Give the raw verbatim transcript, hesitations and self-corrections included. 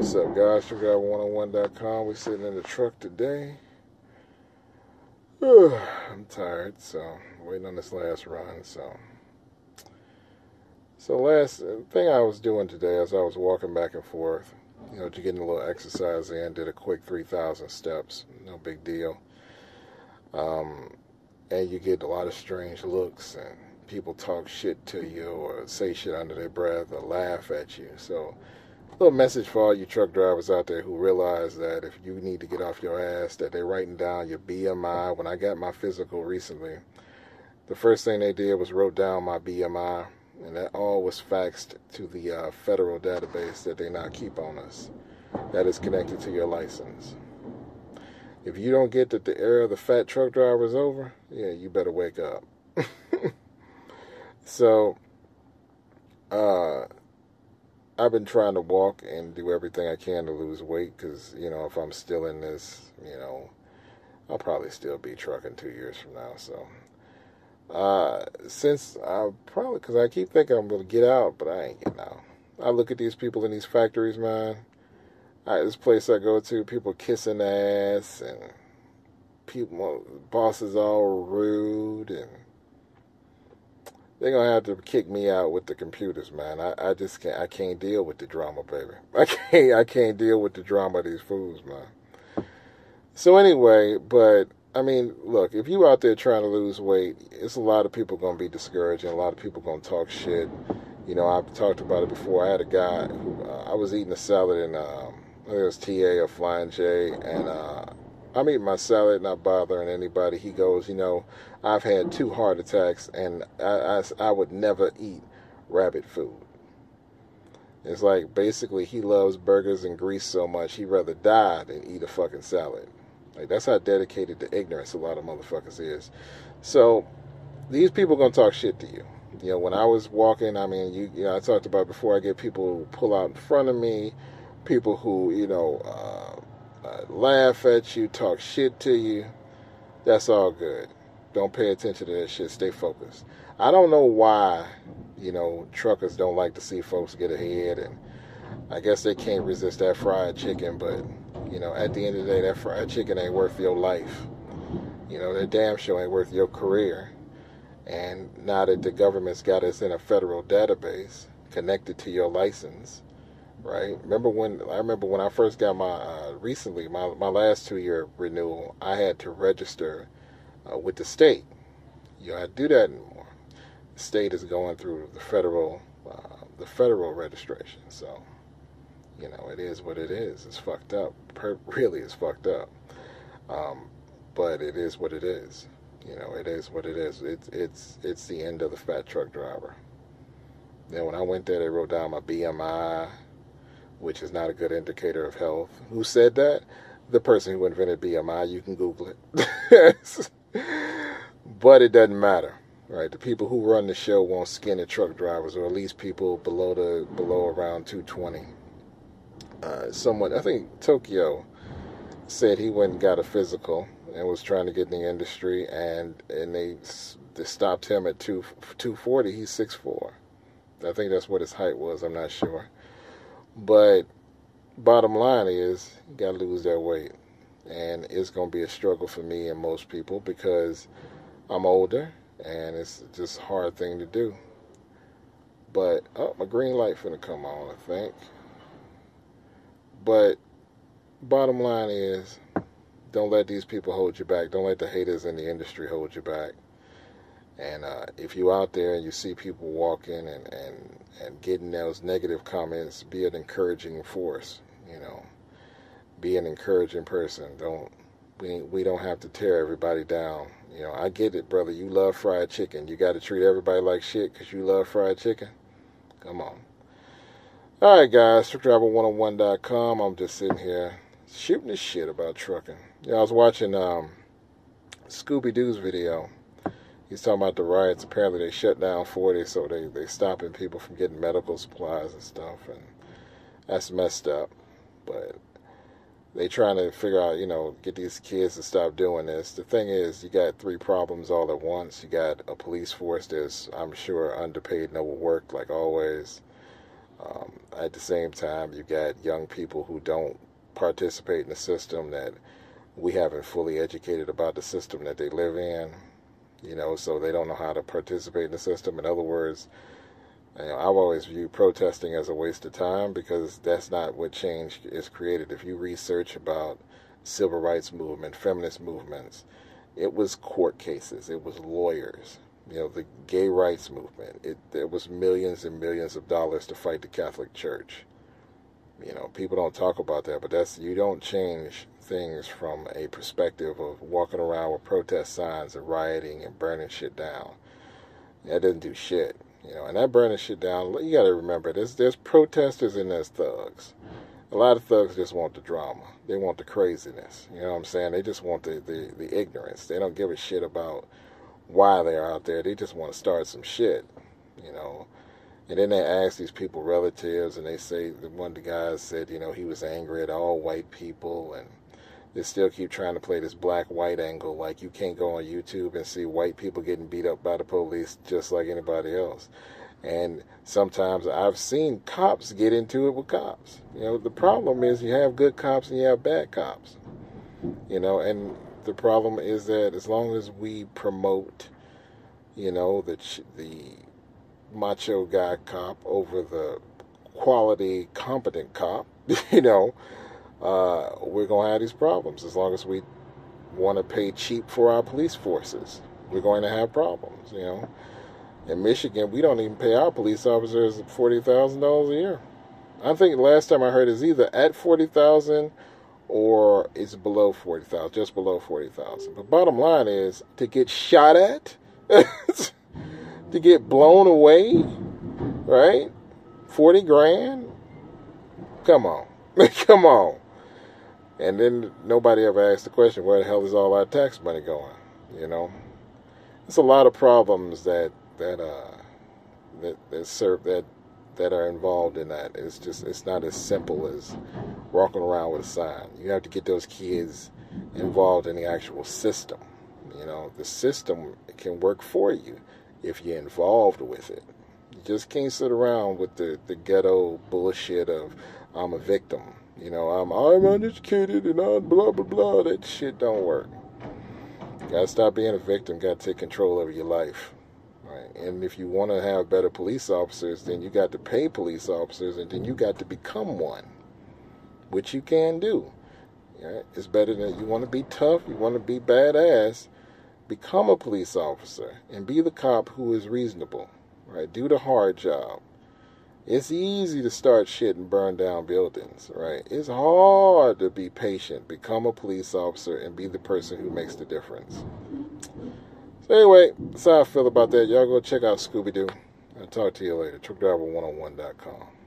What's up, guys? Truck Driver one oh one dot com. We're sitting in the truck today. I'm tired, so waiting on this last run. So, so last thing I was doing today, as I was walking back and forth, you know, to getting a little exercise in, did a quick three thousand steps. No big deal. Um, and you get a lot of strange looks, and people talk shit to you, or say shit under their breath, or laugh at you. So, a little message for all you truck drivers out there who realize that if you need to get off your ass, that they're writing down your B M I. When I got my physical recently, the first thing they did was wrote down my B M I, and that all was faxed to the uh, federal database that they now keep on us. That is connected to your license. If you don't get that the era of the fat truck driver is over, yeah, you better wake up. So, uh... I've been trying to walk and do everything I can to lose weight because, you know, if I'm still in this, you know, I'll probably still be trucking two years from now. So, uh, since I probably, because I keep thinking I'm going to get out, but I ain't getting out. I look at these people in these factories, man. I, this place I go to, people kissing ass and people, bosses all rude, and they're going to have to kick me out with the computers, man. I, I just can't, I can't deal with the drama, baby. I can't, I can't deal with the drama of these fools, man. So anyway, but, I mean, look, if you out there trying to lose weight, it's a lot of people going to be discouraged, and a lot of people going to talk shit. You know, I've talked about it before. I had a guy who, uh, I was eating a salad in, um, I think it was T A or Flying J, and, uh, I'm eating my salad, not bothering anybody. He goes, you know, I've had two heart attacks, and I, I, I would never eat rabbit food. It's like, basically, he loves burgers and grease so much, he'd rather die than eat a fucking salad. Like, that's how dedicated to ignorance a lot of motherfuckers is. So, these people are going to talk shit to you. You know, when I was walking, I mean, you, you know, I talked about before, I get people who pull out in front of me, people who, you know, uh, Uh, laugh at you, talk shit to you. That's all good. Don't pay attention to that shit. Stay focused. I don't know why, you know, truckers don't like to see folks get ahead, and I guess they can't resist that fried chicken, but, you know, at the end of the day, that fried chicken ain't worth your life. You know, that damn show ain't worth your career. And now that the government's got us in a federal database connected to your license, right? Remember when I remember when I first got my uh, recently my my last two year renewal, I had to register uh, with the state. You don't have to do that anymore. The state is going through the federal uh, the federal registration. So, you know, it is what it is. It's fucked up. Per- really, it's fucked up. Um, but it is what it is. You know, it is what it is. It's it's it's the end of the fat truck driver. Then when I went there, they wrote down my B M I, which is not a good indicator of health. Who said that? The person who invented B M I. You can Google it. But it doesn't matter, right? The people who run the show want skinny truck drivers, or at least people below the below around two twenty. Uh, someone, I think Tokyo, said he went and got a physical and was trying to get in the industry, and and they, they stopped him at two forty. He's six four. I think that's what his height was. I'm not sure. But bottom line is, you got to lose that weight. And it's going to be a struggle for me and most people because I'm older and it's just a hard thing to do. But, oh, my green light finna come on, I think. But bottom line is, don't let these people hold you back. Don't let the haters in the industry hold you back. And uh, if you out there and you see people walking and, and, and getting those negative comments, be an encouraging force, you know. Be an encouraging person. Don't we we don't have to tear everybody down. You know, I get it, brother. You love fried chicken. You got to treat everybody like shit because you love fried chicken? Come on. All right, guys. Truck Driver one oh one dot com. I'm just sitting here shooting this shit about trucking. Yeah, I was watching um, Scooby-Doo's video. He's talking about the riots. Apparently they shut down forty, so they, they stopping people from getting medical supplies and stuff, and that's messed up. But they trying to figure out, you know, get these kids to stop doing this. The thing is, you got three problems all at once. You got a police force that's, I'm sure, underpaid and overworked, like always. Um, at the same time, you got young people who don't participate in the system, that we haven't fully educated about the system that they live in, you know, so they don't know how to participate in the system. In other words, you know, I've always viewed protesting as a waste of time, because that's not what change is created. If you research about civil rights movement, feminist movements, it was court cases, it was lawyers. You know, the gay rights movement, it there was millions and millions of dollars to fight the Catholic Church. You know, people don't talk about that, but that's, you don't change things from a perspective of walking around with protest signs and rioting and burning shit down. That doesn't do shit. You know, and that burning shit down, you got to remember, there's, there's protesters and there's thugs. A lot of thugs just want the drama. They want the craziness. You know what I'm saying? They just want the, the, the ignorance. They don't give a shit about why they're out there. They just want to start some shit, you know. And then they ask these people relatives, and they say, one of the guys said, you know, he was angry at all white people, and they still keep trying to play this black-white angle, like you can't go on YouTube and see white people getting beat up by the police just like anybody else. And sometimes I've seen cops get into it with cops. You know, the problem is you have good cops and you have bad cops. You know, and the problem is that as long as we promote, you know, the the macho guy cop over the quality, competent cop, you know, uh, we're going to have these problems. As long as we want to pay cheap for our police forces, we're going to have problems, you know. In Michigan, we don't even pay our police officers forty thousand dollars a year. I think the last time I heard is either at forty thousand dollars or it's below forty thousand dollars, just below forty thousand dollars. But bottom line is, to get shot at, to get blown away, right? forty grand? Come on. Come on. And then nobody ever asked the question, where the hell is all our tax money going? You know? There's a lot of problems that that uh that that serve that that are involved in that. It's just, it's not as simple as walking around with a sign. You have to get those kids involved in the actual system. You know, the system can work for you if you're involved with it. You just can't sit around with the, the ghetto bullshit of, I'm a victim. You know, I'm I'm uneducated and I'm blah blah blah. That shit don't work. You gotta stop being a victim. Gotta take control over your life. Right? And if you want to have better police officers, then you got to pay police officers, and then you got to become one, which you can do. Right? It's better than, you want to be tough, you want to be badass, become a police officer and be the cop who is reasonable. Right? Do the hard job. It's easy to start shit and burn down buildings, right? It's hard to be patient, become a police officer, and be the person who makes the difference. So anyway, that's how I feel about that. Y'all go check out Scooby-Doo. I'll talk to you later. truck driver one oh one dot com.